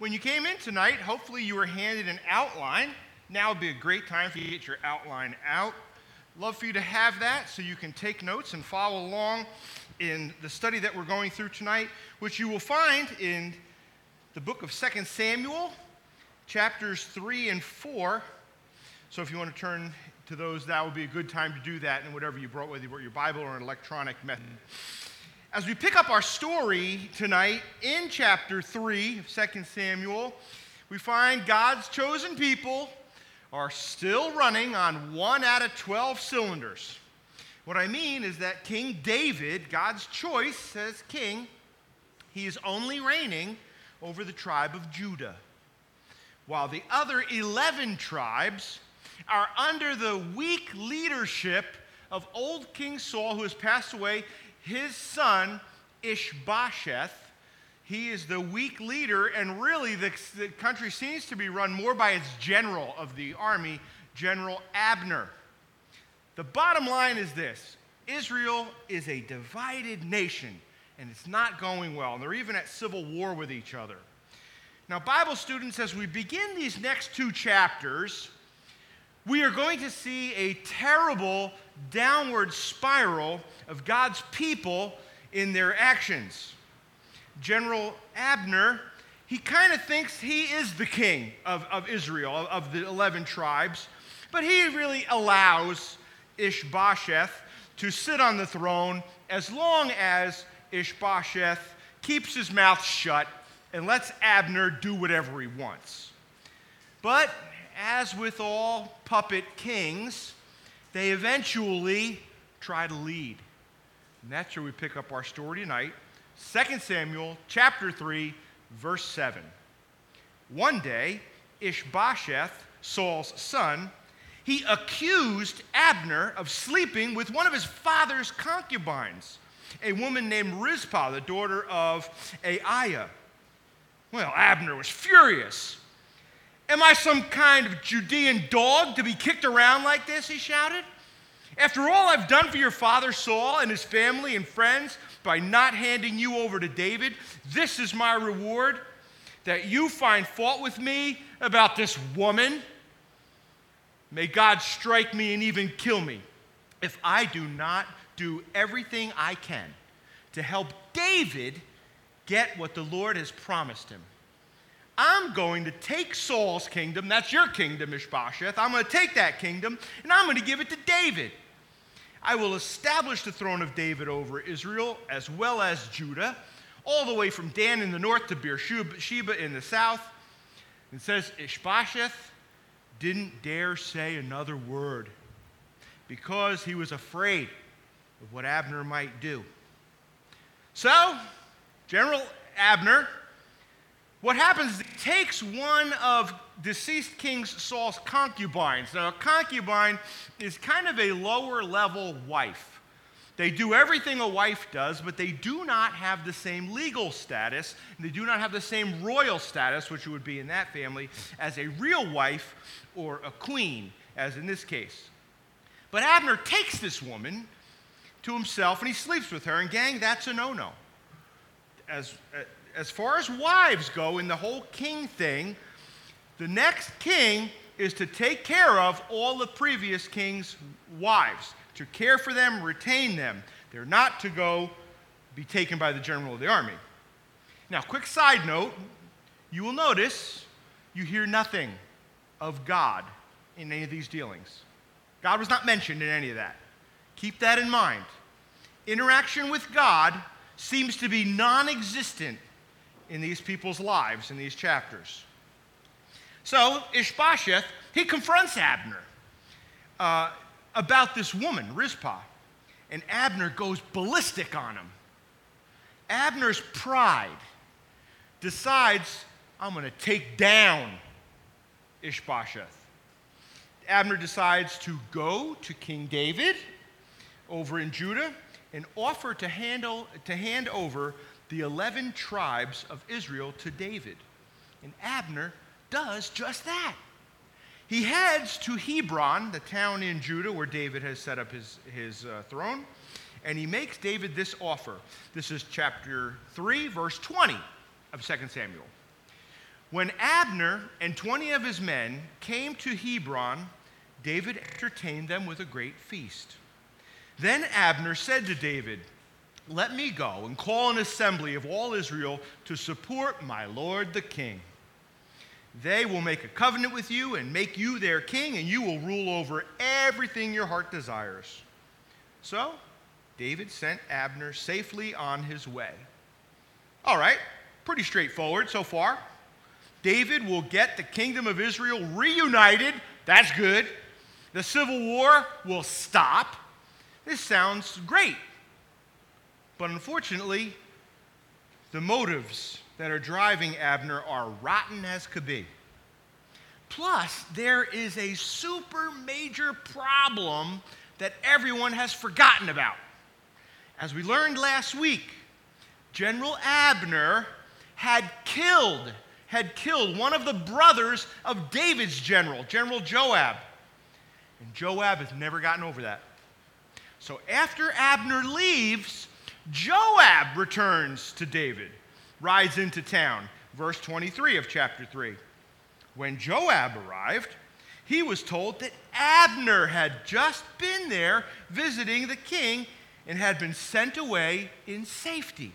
When you came in tonight, hopefully you were handed an outline. Now would be a great time for you to get your outline out. Love for you to have that so you can take notes and follow along in the study that we're going through tonight, which you will find in the book of 2 Samuel, chapters 3 and 4. So if you want to turn to those, that would be a good time to do that in whatever you brought, whether you brought your Bible or an electronic method. As we pick up our story tonight in chapter 3 of 2 Samuel, we find God's chosen people are still running on 1 out of 12 cylinders. What I mean is that King David, God's choice as king, he is only reigning over the tribe of Judah, while the other 11 tribes are under the weak leadership of old King Saul, who has passed away. His son, Ishbosheth, he is the weak leader, and really the country seems to be run more by its general of the army, General Abner. The bottom line is this: Israel is a divided nation, and it's not going well. And they're even at civil war with each other. Now, Bible students, as we begin these next two chapters, we are going to see a terrible downward spiral of God's people in their actions. General Abner, he kind of thinks he is the king of Israel, of the 11 tribes, but he really allows Ishbosheth to sit on the throne as long as Ishbosheth keeps his mouth shut and lets Abner do whatever he wants. But as with all puppet kings, they eventually try to lead. And that's where we pick up our story tonight. 2 Samuel chapter 3, verse 7. One day, Ishbosheth, Saul's son, he accused Abner of sleeping with one of his father's concubines, a woman named Rizpah, the daughter of Aiah. Well, Abner was furious. "Am I some kind of Judean dog to be kicked around like this?" he shouted. "After all I've done for your father Saul and his family and friends by not handing you over to David, this is my reward, that you find fault with me about this woman? May God strike me and even kill me if I do not do everything I can to help David get what the Lord has promised him. I'm going to take Saul's kingdom," that's your kingdom, Ishbosheth. "I'm going to take that kingdom, and I'm going to give it to David. I will establish the throne of David over Israel as well as Judah, all the way from Dan in the north to Beersheba in the south." It says Ishbosheth didn't dare say another word because he was afraid of what Abner might do. So, General Abner, what happens is he takes one of deceased King Saul's concubines. Now, a concubine is kind of a lower-level wife. They do everything a wife does, but they do not have the same legal status, and they do not have the same royal status, which would be in that family, as a real wife or a queen, as in this case. But Abner takes this woman to himself, and he sleeps with her, and gang, that's a no-no. As far as wives go in the whole king thing, the next king is to take care of all the previous king's wives, to care for them, retain them. They're not to go be taken by the general of the army. Now, quick side note, you will notice you hear nothing of God in any of these dealings. God was not mentioned in any of that. Keep that in mind. Interaction with God seems to be non-existent in these people's lives in these chapters. So Ishbosheth, he confronts Abner about this woman, Rizpah, and Abner goes ballistic on him. Abner's pride decides, I'm going to take down Ishbosheth. Abner decides to go to King David over in Judah and offer to hand over the 11 tribes of Israel to David. And Abner does just that. He heads to Hebron, the town in Judah where David has set up his throne, and he makes David this offer. This is chapter 3, verse 20 of 2 Samuel. When Abner and 20 of his men came to Hebron, David entertained them with a great feast. Then Abner said to David, "Let me go and call an assembly of all Israel to support my lord the king. They will make a covenant with you and make you their king, and you will rule over everything your heart desires." So David sent Abner safely on his way. All right, pretty straightforward so far. David will get the kingdom of Israel reunited. That's good. The civil war will stop. This sounds great. But unfortunately, the motives that are driving Abner are rotten as could be. Plus, there is a super major problem that everyone has forgotten about. As we learned last week, General Abner had killed one of the brothers of David's general, General Joab. And Joab has never gotten over that. So after Abner leaves, Joab returns to David, rides into town. Verse 23 of chapter 3. When Joab arrived, he was told that Abner had just been there visiting the king and had been sent away in safety.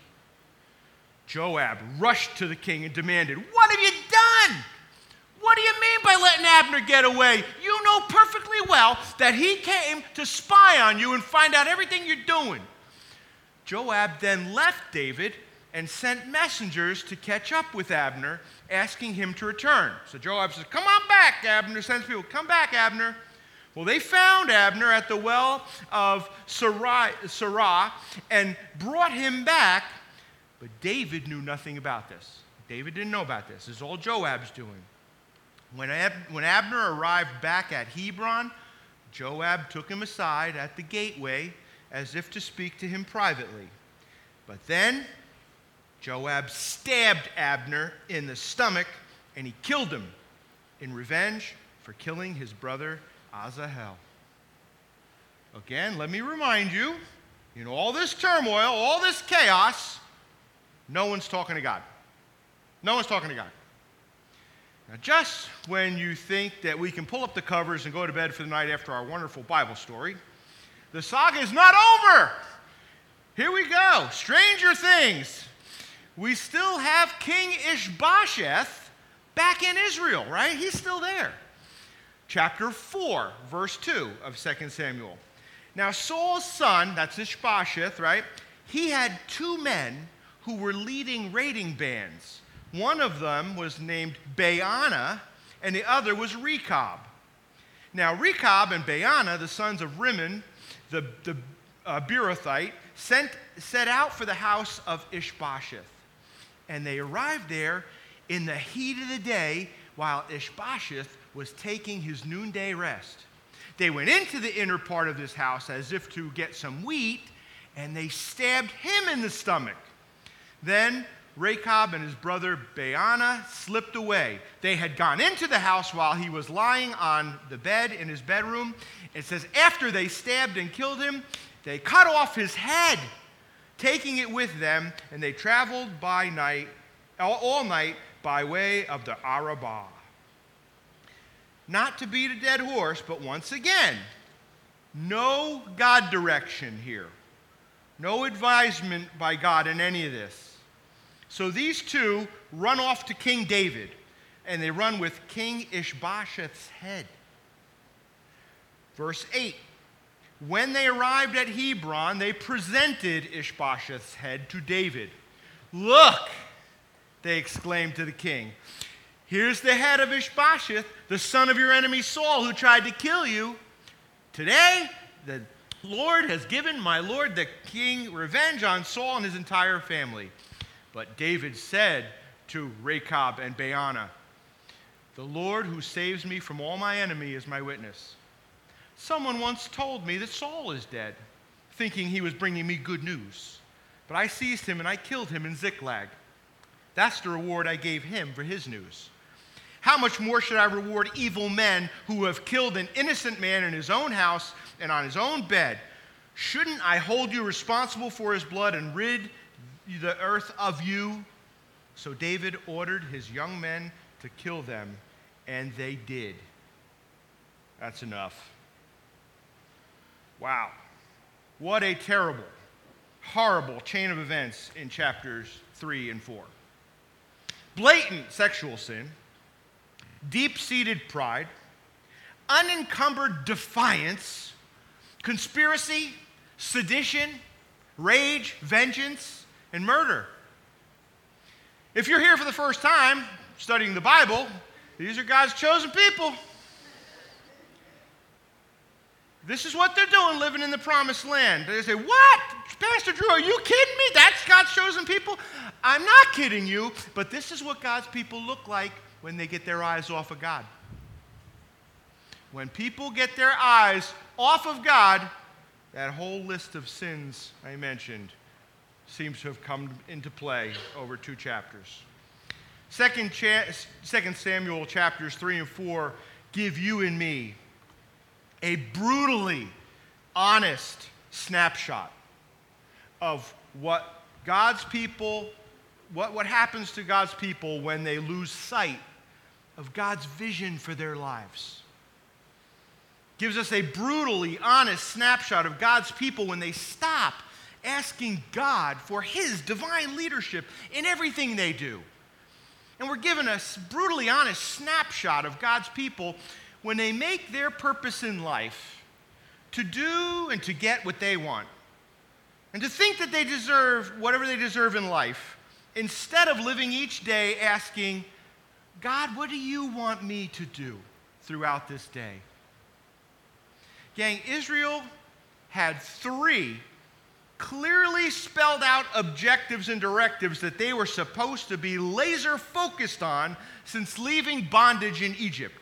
Joab rushed to the king and demanded, "What have you done? What do you mean by letting Abner get away? You know perfectly well that he came to spy on you and find out everything you're doing." Joab then left David and sent messengers to catch up with Abner, asking him to return. So Joab says, "Come on back." Abner sends people, "Come back, Abner." Well, they found Abner at the well of Sirah and brought him back, but David knew nothing about this. David didn't know about this. This is all Joab's doing. When Abner arrived back at Hebron, Joab took him aside at the gateway as if to speak to him privately. But then Joab stabbed Abner in the stomach, and he killed him in revenge for killing his brother Asahel. Again, let me remind you, in all this turmoil, all this chaos, no one's talking to God. No one's talking to God. Now, just when you think that we can pull up the covers and go to bed for the night after our wonderful Bible story, the saga is not over. Here we go. Stranger things. We still have King Ishbosheth back in Israel, right? He's still there. Chapter 4, verse 2 of 2 Samuel. Now, Saul's son, that's Ishbosheth, right? He had two men who were leading raiding bands. One of them was named Baana, and the other was Rechab. Now, Rechab and Baana, the sons of Rimmon, the Beerothite, set out for the house of Ishbosheth. And they arrived there in the heat of the day while Ishbosheth was taking his noonday rest. They went into the inner part of this house as if to get some wheat, and they stabbed him in the stomach. Then Rechab and his brother Baana slipped away. They had gone into the house while he was lying on the bed in his bedroom. It says, after they stabbed and killed him, they cut off his head, taking it with them, and they traveled by night, all night by way of the Arabah. Not to beat a dead horse, but once again, no God direction here. No advisement by God in any of this. So these two run off to King David, and they run with King Ishbosheth's head. Verse 8, when they arrived at Hebron, they presented Ishbosheth's head to David. "Look," they exclaimed to the king, "here's the head of Ishbosheth, the son of your enemy Saul, who tried to kill you. Today, the Lord has given my lord the king revenge on Saul and his entire family." But David said to Rechab and Baana, "The Lord who saves me from all my enemy is my witness. Someone once told me that Saul is dead, thinking he was bringing me good news. But I seized him and I killed him in Ziklag. That's the reward I gave him for his news. How much more should I reward evil men who have killed an innocent man in his own house and on his own bed? Shouldn't I hold you responsible for his blood and rid the earth of you?" So David ordered his young men to kill them, and they did. That's enough. Wow. What a terrible, horrible chain of events in chapters 3 and 4. Blatant sexual sin, deep-seated pride, unencumbered defiance, conspiracy, sedition, rage, vengeance, and murder. If you're here for the first time studying the Bible, these are God's chosen people. This is what they're doing living in the promised land. They say, what? Pastor Drew, are you kidding me? That's God's chosen people? I'm not kidding you, but this is what God's people look like when they get their eyes off of God. When people get their eyes off of God, that whole list of sins I mentioned seems to have come into play over 2 chapters. 2 Samuel chapters 3 and 4 give you and me a brutally honest snapshot of what God's people, what happens to God's people when they lose sight of God's vision for their lives. Gives us a brutally honest snapshot of God's people when they stop asking God for His divine leadership in everything they do. And we're given a brutally honest snapshot of God's people when they make their purpose in life to do and to get what they want, and to think that they deserve whatever they deserve in life, instead of living each day asking, God, what do you want me to do throughout this day? Gang, Israel had 3 clearly spelled out objectives and directives that they were supposed to be laser focused on since leaving bondage in Egypt.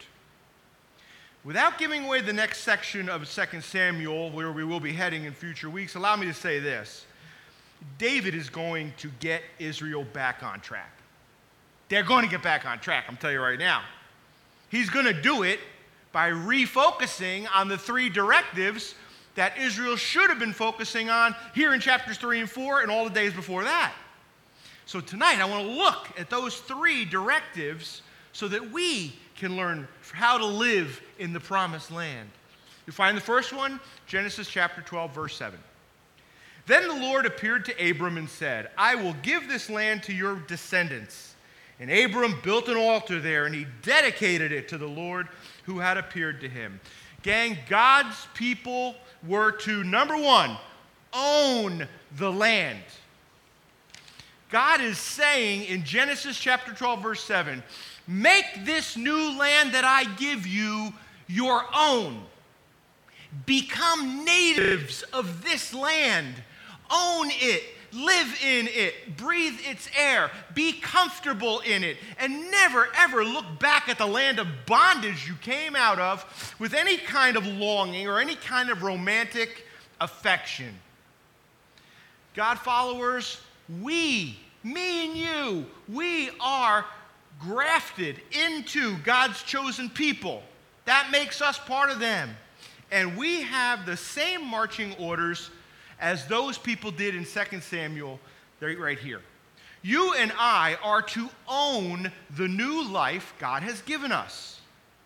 Without giving away the next section of 2 Samuel, where we will be heading in future weeks, allow me to say this. David is going to get Israel back on track. They're going to get back on track, I'm telling you right now. He's going to do it by refocusing on the 3 directives that Israel should have been focusing on here in chapters 3 and 4 and all the days before that. So tonight I want to look at those 3 directives so that we can learn how to live in the promised land. You find the first one, Genesis chapter 12, verse 7. Then the Lord appeared to Abram and said, I will give this land to your descendants. And Abram built an altar there, and he dedicated it to the Lord who had appeared to him. Gang, God's people were to, number 1, own the land. God is saying in Genesis chapter 12, verse 7, make this new land that I give you your own. Become natives of this land. Own it. Live in it. Breathe its air. Be comfortable in it. And never, ever look back at the land of bondage you came out of with any kind of longing or any kind of romantic affection. God followers, me and you, we are grafted into God's chosen people. That makes us part of them. And we have the same marching orders as those people did in 2 Samuel right here. You and I are to own the new life God has given us.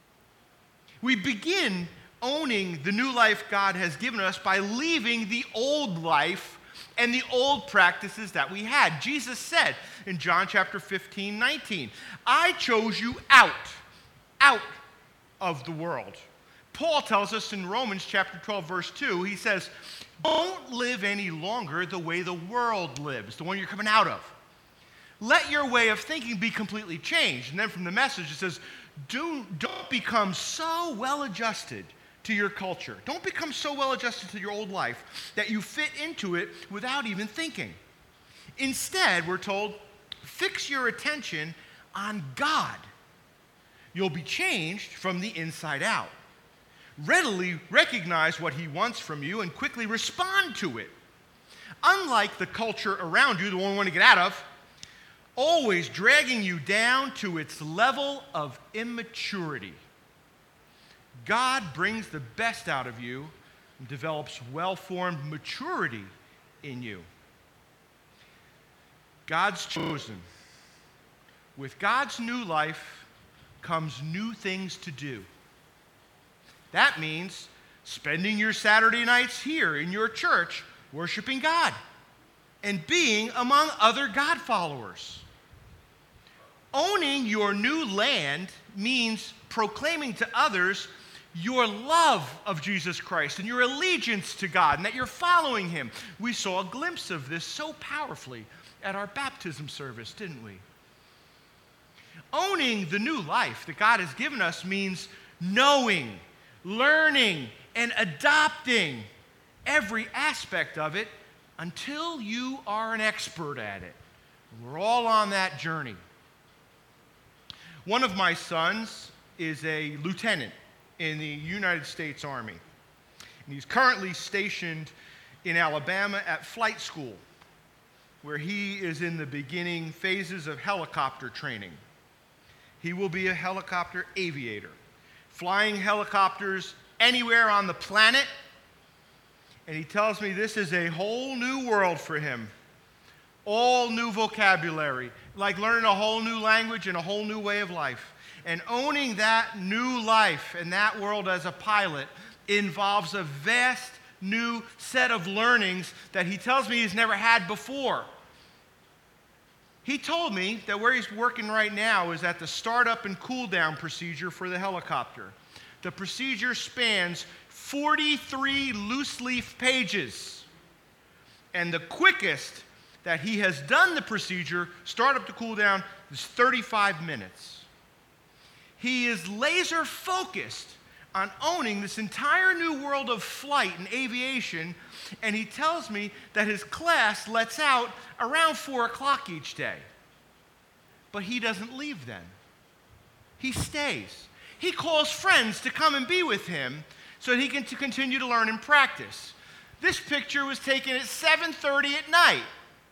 We begin owning the new life God has given us by leaving the old life and the old practices that we had. Jesus said in John chapter 15, 19, I chose you out of the world. Paul tells us in Romans chapter 12, verse 2, he says, don't live any longer the way the world lives, the one you're coming out of. Let your way of thinking be completely changed. And then from the Message, it says, don't become so well adjusted to your culture. Don't become so well adjusted to your old life that you fit into it without even thinking. Instead, we're told, fix your attention on God. You'll be changed from the inside out. Readily recognize what He wants from you and quickly respond to it. Unlike the culture around you, the one you want to get out of, always dragging you down to its level of immaturity. God brings the best out of you and develops well-formed maturity in you. God's chosen. With God's new life comes new things to do. That means spending your Saturday nights here in your church worshiping God and being among other God followers. Owning your new land means proclaiming to others your love of Jesus Christ and your allegiance to God and that you're following him. We saw a glimpse of this so powerfully at our baptism service, didn't we? Owning the new life that God has given us means knowing, learning, and adopting every aspect of it until you are an expert at it. We're all on that journey. One of my sons is a lieutenant in the United States Army. And he's currently stationed in Alabama at flight school, where he is in the beginning phases of helicopter training. He will be a helicopter aviator, flying helicopters anywhere on the planet. And he tells me this is a whole new world for him. All new vocabulary, like learning a whole new language and a whole new way of life. And owning that new life and that world as a pilot involves a vast new set of learnings that he tells me he's never had before. He told me that where he's working right now is at the startup and cool down procedure for the helicopter. The procedure spans 43 loose leaf pages. And the quickest that he has done the procedure, startup to cool down, is 35 minutes. He is laser focused on owning this entire new world of flight and aviation, and he tells me that his class lets out around 4 o'clock each day. But he doesn't leave then. He stays. He calls friends to come and be with him so that he can continue to learn and practice. This picture was taken at 7:30 at night.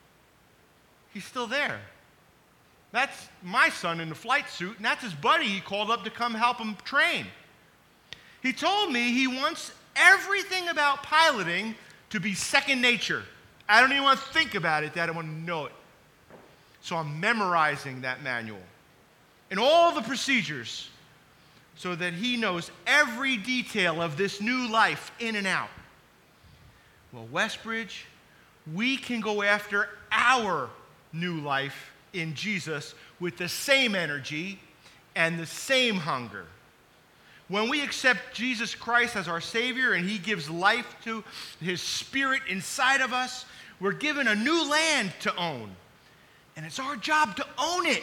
He's still there. That's my son in the flight suit, and that's his buddy he called up to come help him train. He told me he wants everything about piloting to be second nature. I don't even want to think about it, Dad. I want to know it. So I'm memorizing that manual and all the procedures so that he knows every detail of this new life in and out. Well, Westbridge, we can go after our new life in Jesus with the same energy and the same hunger. When we accept Jesus Christ as our Savior and he gives life to his Spirit inside of us, we're given a new land to own. And it's our job to own it.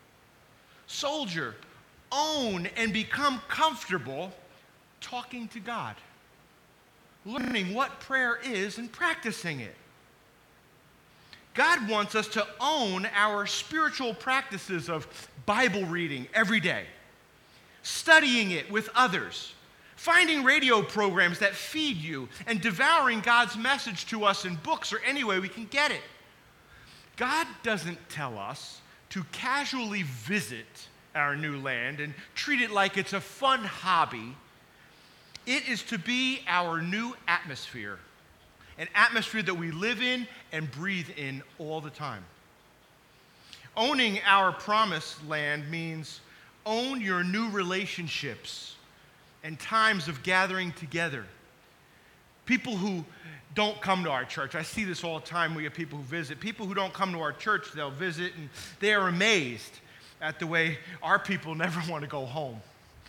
Soldier, own and become comfortable talking to God, learning what prayer is and practicing it. God wants us to own our spiritual practices of Bible reading every day, studying it with others, finding radio programs that feed you, and devouring God's message to us in books or any way we can get it. God doesn't tell us to casually visit our new land and treat it like it's a fun hobby. It is to be our new atmosphere, an atmosphere that we live in and breathe in all the time. Owning our promised land means own your new relationships and times of gathering together. People who don't come to our church, I see this all the time. We have people who visit. People who don't come to our church, they'll visit, and they are amazed at the way our people never want to go home.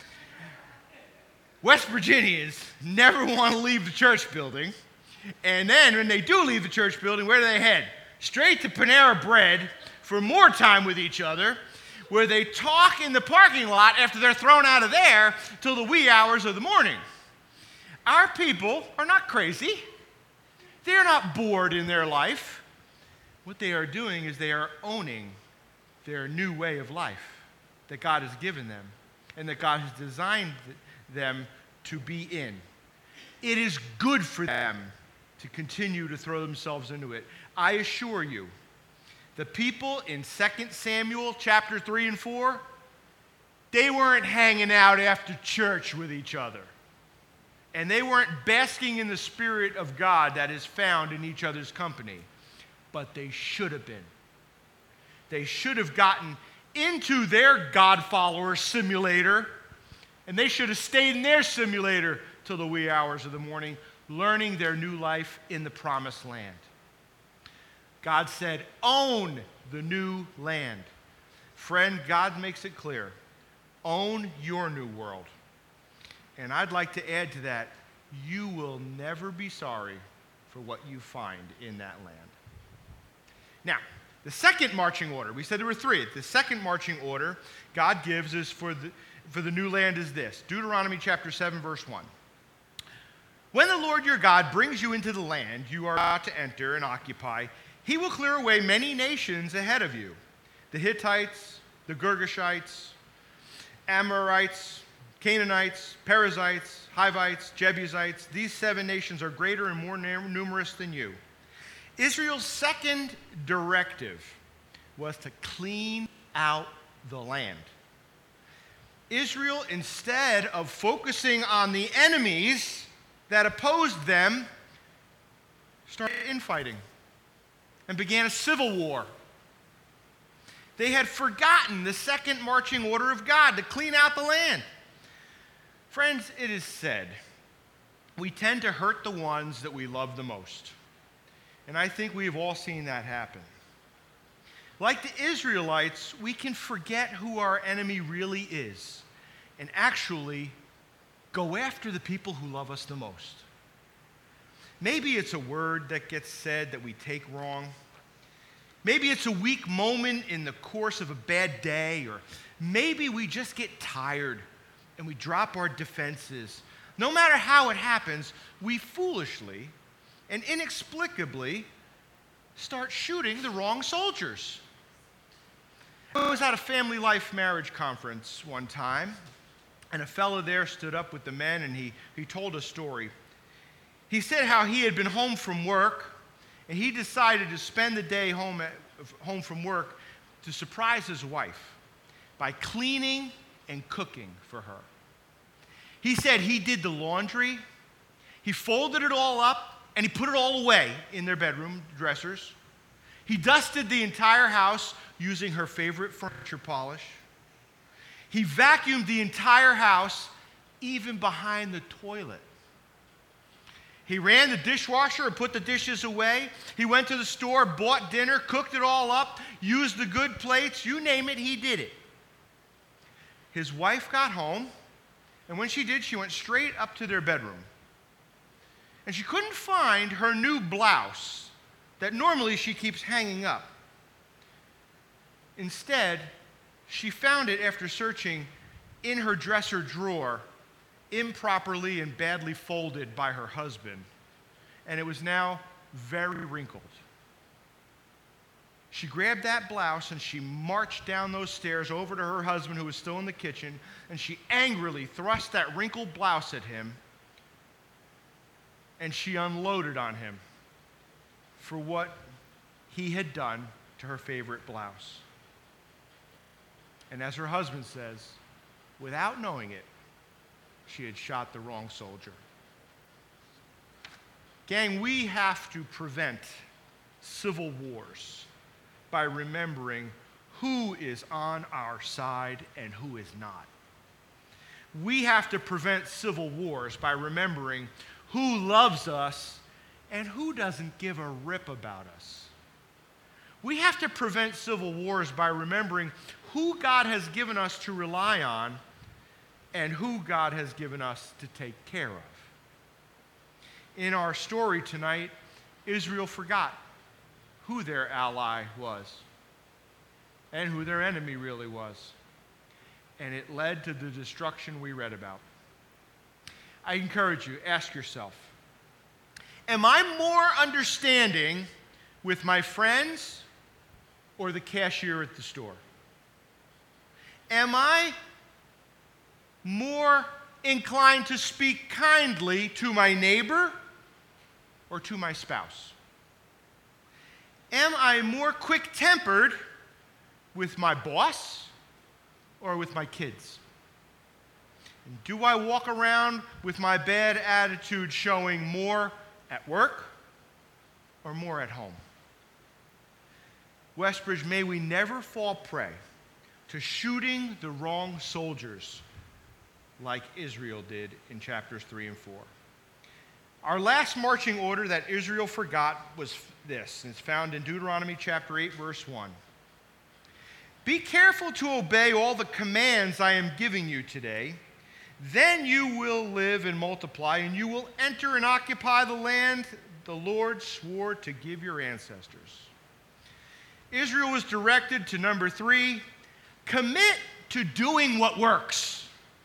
West Virginians never want to leave the church building. And then when they do leave the church building, where do they head? Straight to Panera Bread for more time with each other, where they talk in the parking lot after they're thrown out of there till the wee hours of the morning. Our people are not crazy. They're not bored in their life. What they are doing is they are owning their new way of life that God has given them and that God has designed them to be in. It is good for them to continue to throw themselves into it. I assure you, the people in 2 Samuel chapter 3 and 4, they weren't hanging out after church with each other. And they weren't basking in the Spirit of God that is found in each other's company. But they should have been. They should have gotten into their God follower simulator, and they should have stayed in their simulator till the wee hours of the morning, learning their new life in the promised land. God said, own the new land. Friend, God makes it clear. Own your new world. And I'd like to add to that, you will never be sorry for what you find in that land. Now, the second marching order, we said there were three. The second marching order God gives is for the new land is this. Deuteronomy chapter 7, verse 1. When the Lord your God brings you into the land you are about to enter and occupy, he will clear away many nations ahead of you. The Hittites, the Girgashites, Amorites, Canaanites, Perizzites, Hivites, Jebusites. These 7 nations are greater and more numerous than you. Israel's second directive was to clean out the land. Israel, instead of focusing on the enemies that opposed them, started infighting and began a civil war. They had forgotten the second marching order of God to clean out the land. Friends, it is said, we tend to hurt the ones that we love the most. And I think we have all seen that happen. Like the Israelites, we can forget who our enemy really is and actually go after the people who love us the most. Maybe it's a word that gets said that we take wrong. Maybe it's a weak moment in the course of a bad day, or maybe we just get tired and we drop our defenses. No matter how it happens, we foolishly and inexplicably start shooting the wrong soldiers. I was at a family life marriage conference one time, and a fellow there stood up with the men, and he told a story. He said how he had been home from work, and he decided to spend the day home from work to surprise his wife by cleaning and cooking for her. He said he did the laundry, he folded it all up, and he put it all away in their bedroom dressers. He dusted the entire house using her favorite furniture polish. He vacuumed the entire house, even behind the toilet. He ran the dishwasher and put the dishes away. He went to the store, bought dinner, cooked it all up, used the good plates, you name it, he did it. His wife got home, and when she did, she went straight up to their bedroom. And she couldn't find her new blouse that normally she keeps hanging up. Instead, she found it after searching in her dresser drawer, improperly and badly folded by her husband, and it was now very wrinkled. She grabbed that blouse and she marched down those stairs over to her husband, who was still in the kitchen, and she angrily thrust that wrinkled blouse at him, and she unloaded on him for what he had done to her favorite blouse. And as her husband says, without knowing it, she had shot the wrong soldier. Gang, we have to prevent civil wars by remembering who is on our side and who is not. We have to prevent civil wars by remembering who loves us and who doesn't give a rip about us. We have to prevent civil wars by remembering who God has given us to rely on and who God has given us to take care of. In our story tonight, Israel forgot who their ally was and who their enemy really was. And it led to the destruction we read about. I encourage you, ask yourself, am I more understanding with my friends or the cashier at the store? Am I more inclined to speak kindly to my neighbor or to my spouse? Am I more quick-tempered with my boss or with my kids? And do I walk around with my bad attitude showing more at work or more at home? Westbridge, may we never fall prey to shooting the wrong soldiers like Israel did in chapters 3 and 4. Our last marching order that Israel forgot was this, and it's found in Deuteronomy chapter 8, verse 1. Be careful to obey all the commands I am giving you today. Then you will live and multiply, and you will enter and occupy the land the Lord swore to give your ancestors. Israel was directed to number 3, commit to doing what works.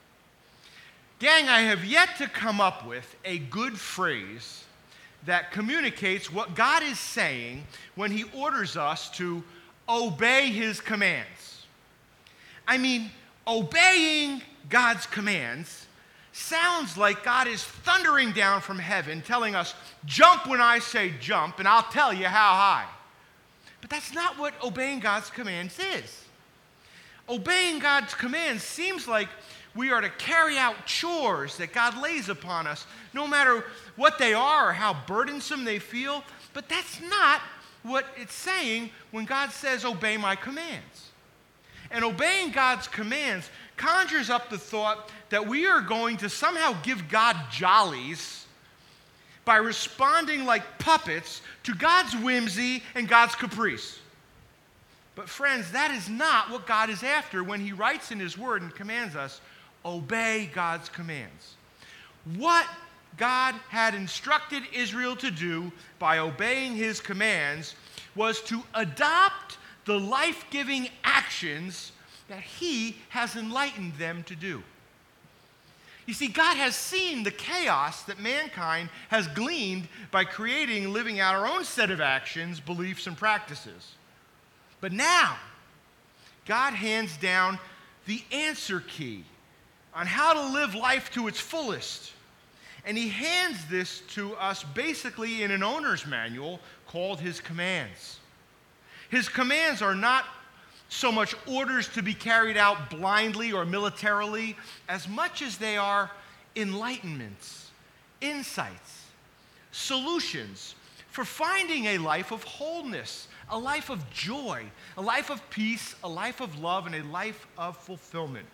Gang, I have yet to come up with a good phrase that communicates what God is saying when he orders us to obey his commands. I mean, obeying God's commands sounds like God is thundering down from heaven telling us, jump when I say jump, and I'll tell you how high. But that's not what obeying God's commands is. Obeying God's commands seems like we are to carry out chores that God lays upon us, no matter what they are or how burdensome they feel. But that's not what it's saying when God says, obey my commands. And obeying God's commands conjures up the thought that we are going to somehow give God jollies by responding like puppets to God's whimsy and God's caprice. But friends, that is not what God is after when he writes in his word and commands us, obey God's commands. What God had instructed Israel to do by obeying his commands was to adopt the life-giving actions that he has enlightened them to do. You see, God has seen the chaos that mankind has gleaned by creating and living out our own set of actions, beliefs, and practices. But now, God hands down the answer key on how to live life to its fullest. And he hands this to us basically in an owner's manual called his commands. His commands are not so much orders to be carried out blindly or militarily, as much as they are enlightenments, insights, solutions for finding a life of wholeness, a life of joy, a life of peace, a life of love, and a life of fulfillment.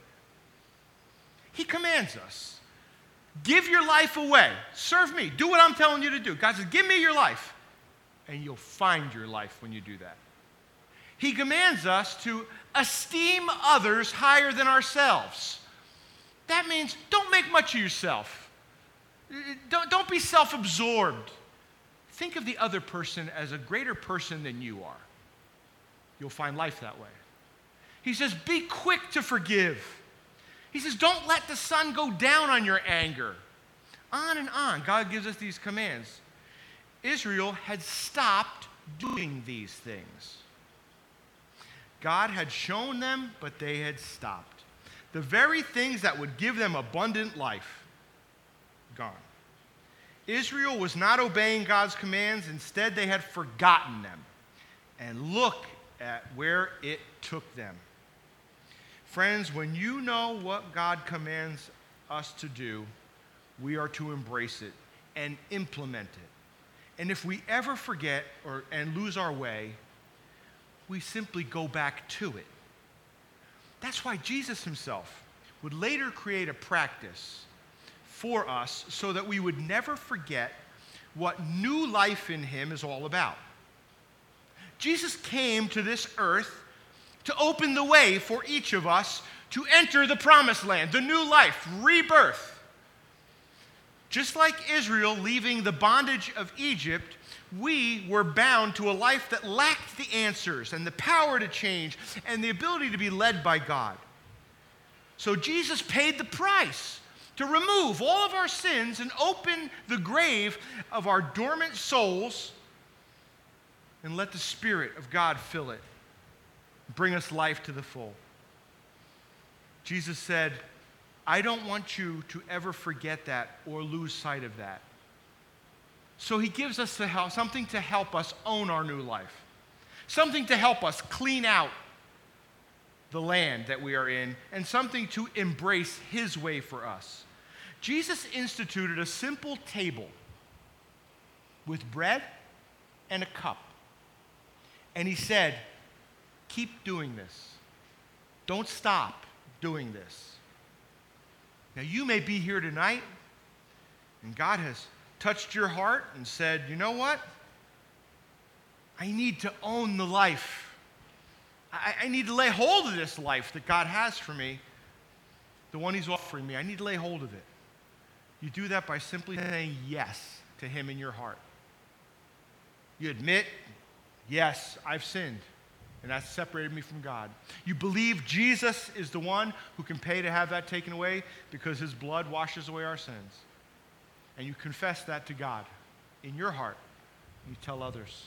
He commands us, give your life away, serve me, do what I'm telling you to do. God says, give me your life, and you'll find your life when you do that. He commands us to esteem others higher than ourselves. That means don't make much of yourself. Don't be self-absorbed. Think of the other person as a greater person than you are. You'll find life that way. He says, be quick to forgive. He says, don't let the sun go down on your anger. On and on. God gives us these commands. Israel had stopped doing these things. God had shown them, but they had stopped. The very things that would give them abundant life, gone. Israel was not obeying God's commands. Instead, they had forgotten them. And look at where it took them. Friends, when you know what God commands us to do, we are to embrace it and implement it. And if we ever forget and lose our way, we simply go back to it. That's why Jesus himself would later create a practice for us so that we would never forget what new life in him is all about. Jesus came to this earth to open the way for each of us to enter the promised land, the new life, rebirth. Just like Israel leaving the bondage of Egypt, we were bound to a life that lacked the answers and the power to change and the ability to be led by God. So Jesus paid the price to remove all of our sins and open the grave of our dormant souls and let the Spirit of God fill it, bring us life to the full. Jesus said, I don't want you to ever forget that or lose sight of that. So he gives us something to help us own our new life, something to help us clean out the land that we are in, and something to embrace his way for us. Jesus instituted a simple table with bread and a cup. And he said, keep doing this. Don't stop doing this. Now, you may be here tonight, and God has touched your heart and said, you know what? I need to own the life. I need to lay hold of this life that God has for me, the one he's offering me. I need to lay hold of it. You do that by simply saying yes to him in your heart. You admit, yes, I've sinned, and that's separated me from God. You believe Jesus is the one who can pay to have that taken away because his blood washes away our sins. And you confess that to God in your heart, and you tell others.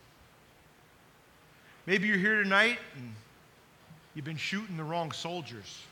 Maybe you're here tonight and you've been shooting the wrong soldiers.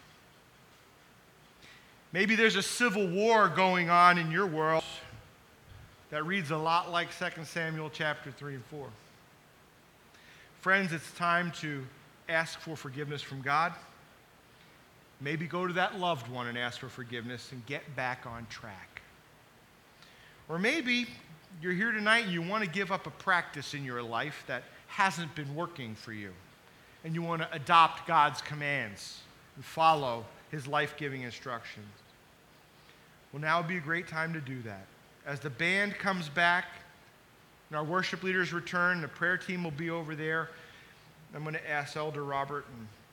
Maybe there's a civil war going on in your world that reads a lot like 2 Samuel chapter 3 and 4. Friends, it's time to ask for forgiveness from God. Maybe go to that loved one and ask for forgiveness and get back on track. Or maybe you're here tonight and you want to give up a practice in your life that hasn't been working for you, and you want to adopt God's commands and follow his life-giving instructions. Well, now would be a great time to do that. As the band comes back and our worship leaders return, the prayer team will be over there. I'm going to ask Elder Robert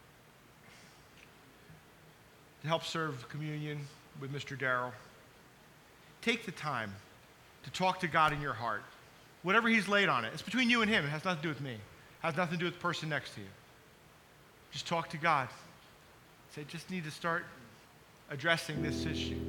to help serve communion with Mr. Darrell. Take the time to talk to God in your heart. Whatever he's laid on it. It's between you and him. It has nothing to do with me. It has nothing to do with the person next to you. Just talk to God. Say, just need to start addressing this issue.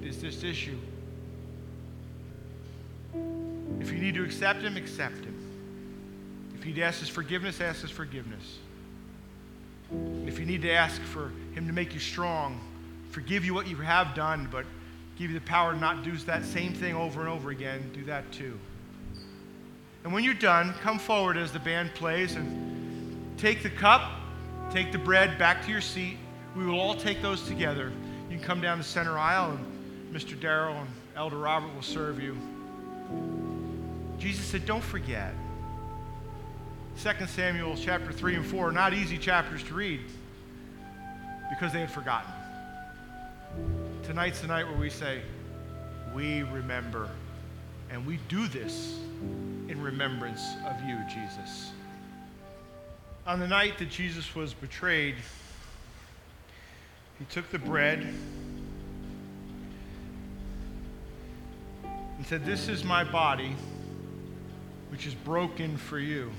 If you need to accept him, accept him. If you need to ask his forgiveness, ask his forgiveness. And if you need to ask for him to make you strong, forgive you what you have done, but give you the power to not do that same thing over and over again, do that too. And when you're done, come forward as the band plays and take the cup, take the bread back to your seat. We will all take those together. You can come down the center aisle, and Mr. Darrell and Elder Robert will serve you. Jesus said, don't forget. 2 Samuel chapter 3 and 4 are not easy chapters to read because they had forgotten. Tonight's the night where we say, we remember, and we do this in remembrance of you, Jesus. On the night that Jesus was betrayed, he took the bread and said, this is my body, which is broken for you.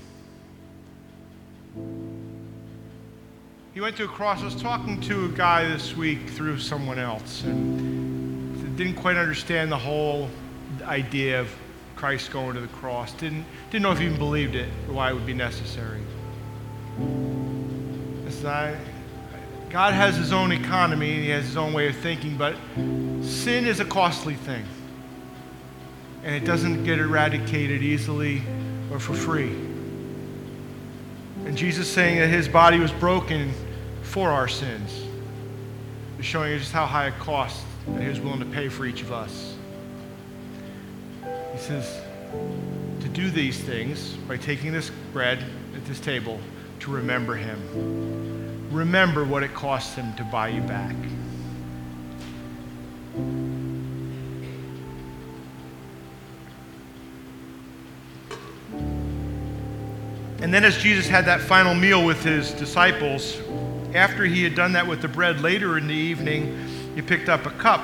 He went to a cross. I was talking to a guy this week through someone else, and didn't quite understand the whole idea of Christ going to the cross. Didn't know if he even believed it or why it would be necessary. God has his own economy, he has his own way of thinking, but sin is a costly thing. And it doesn't get eradicated easily or for free. And Jesus saying that his body was broken for our sins is showing us just how high a cost that he was willing to pay for each of us. He says to do these things by taking this bread at this table to remember him. Remember what it cost him to buy you back. And then as Jesus had that final meal with his disciples, after he had done that with the bread later in the evening, he picked up a cup.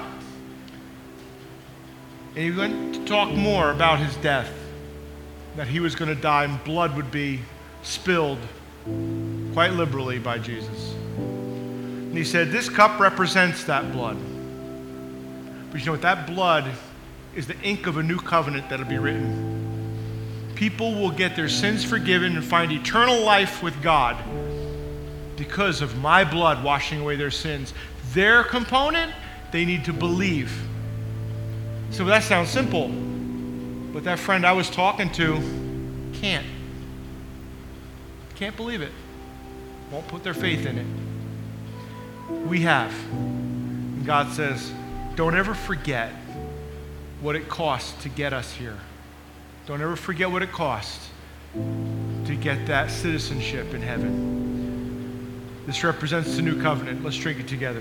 And he went to talk more about his death, that he was going to die and blood would be spilled quite liberally by Jesus. And he said, this cup represents that blood. But you know what? That blood is the ink of a new covenant that'll be written. People will get their sins forgiven and find eternal life with God because of my blood washing away their sins. Their component, they need to believe. So that sounds simple, but that friend I was talking to can't believe it. Won't put their faith in it. We have. And God says, don't ever forget what it costs to get us here. Don't ever forget what it costs to get that citizenship in heaven. This represents the new covenant. Let's drink it together.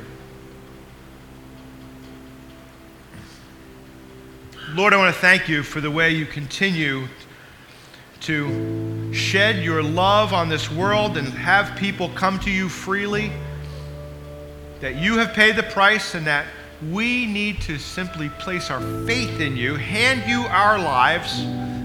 Lord, I want to thank you for the way you continue to shed your love on this world and have people come to you freely, that you have paid the price and that we need to simply place our faith in you, hand you our lives,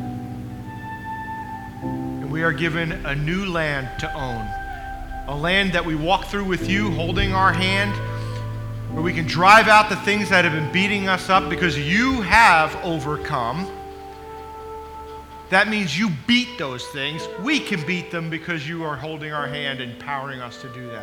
and we are given a new land to own, a land that we walk through with you holding our hand, where we can drive out the things that have been beating us up because you have overcome. That means you beat those things. We can beat them because you are holding our hand and empowering us to do that.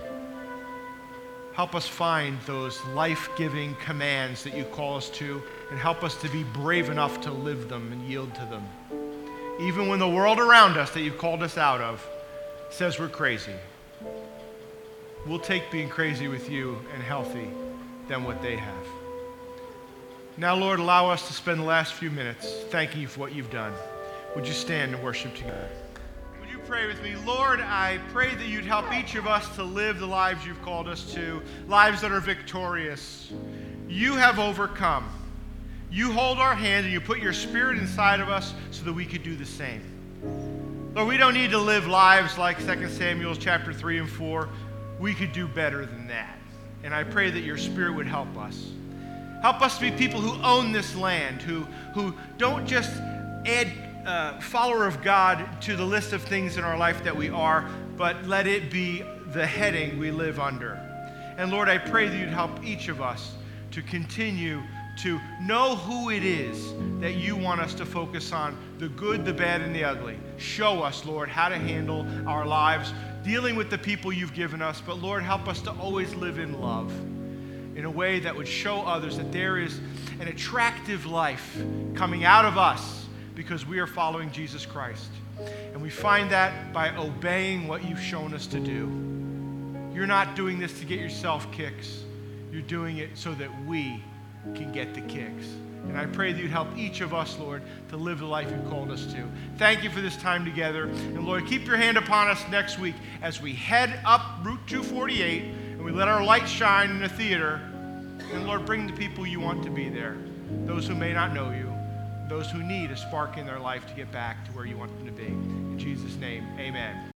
Help us find those life-giving commands that you call us to, and help us to be brave enough to live them and yield to them. Even when the world around us that you've called us out of says we're crazy, we'll take being crazy with you and healthy than what they have. Now, Lord, allow us to spend the last few minutes thanking you for what you've done. Would you stand and worship together? Would you pray with me? Lord, I pray that you'd help each of us to live the lives you've called us to, lives that are victorious. You have overcome. You hold our hand and you put your spirit inside of us so that we could do the same. Lord, we don't need to live lives like 2 Samuel chapter 3 and 4. We could do better than that. And I pray that your spirit would help us. Help us to be people who own this land, who don't just add follower of God to the list of things in our life that we are, but let it be the heading we live under. And Lord, I pray that you'd help each of us to continue to know who it is that you want us to focus on, the good, the bad, and the ugly. Show us, Lord, how to handle our lives, dealing with the people you've given us, but Lord, help us to always live in love in a way that would show others that there is an attractive life coming out of us because we are following Jesus Christ. And we find that by obeying what you've shown us to do. You're not doing this to get yourself kicks. You're doing it so that we can get the kicks. And I pray that you'd help each of us, Lord, to live the life you've called us to. Thank you for this time together. And Lord, keep your hand upon us next week as we head up Route 248 and we let our light shine in the theater. And Lord, bring the people you want to be there. Those who may not know you. Those who need a spark in their life to get back to where you want them to be. In Jesus' name, amen.